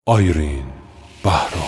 آیرین بهرام.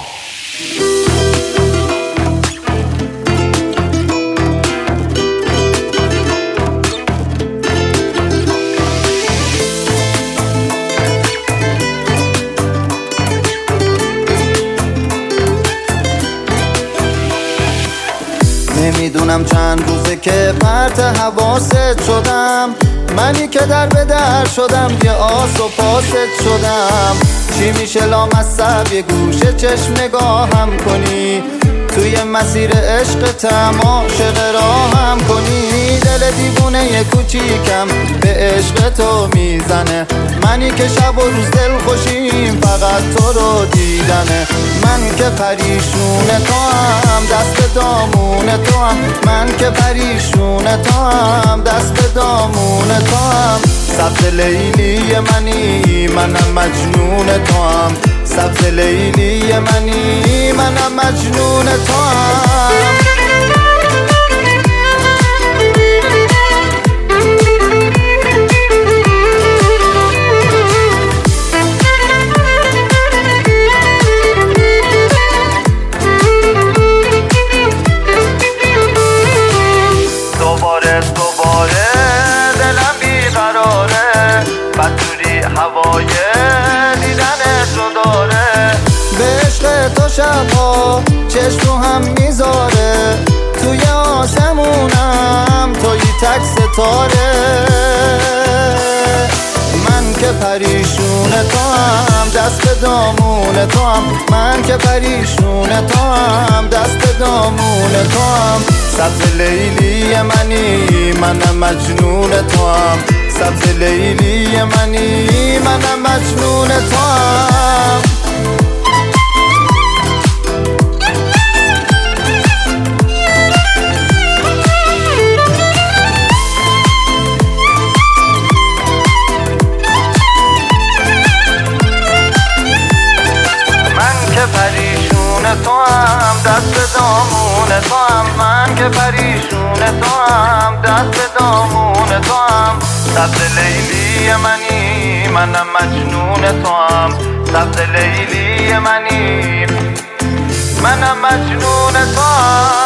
نمیدونم چند روزه که پرت حواست شدم، منی که در به در شدم، یه آس و پاست شدم. چی میشه لامصب یه گوشه چشم نگاهم کنی، توی مسیر عشقتم عاشق راهم کنی. دل دیوونه یه کوچیکم به عشق تو میزنه، منی که شب و روز دل خوشیم فقط تو رو دیدنه. من که پریشون تو هم دست به دامون تو هم، من که پریشون تو هم دست به دامون تو هم. سبز لیلی منی منم مجنون تو هم، سبز لیلی منی منم مجنون تو هم. دوباره دلم بیقراره، بدجوری هوای دیدن تو داره. به عشق تو شبها چشم رو هم میذاره، توی آسمونم توی تک ستاره. من که پریشون تو هم دست به دامون تو هم، من که پریشون تو هم دست به دامون تو هم. سبز لیلی منی منم مجنون تو هم، سبز لیلی منی منم مجنون تو هم. پریشون تو هم دست دامون تو هم، من که پریشون تو هم دست دامون تو هم. سبز لیلی منی منم مجنون تو هم، سبز لیلی منی منم مجنون تو هم.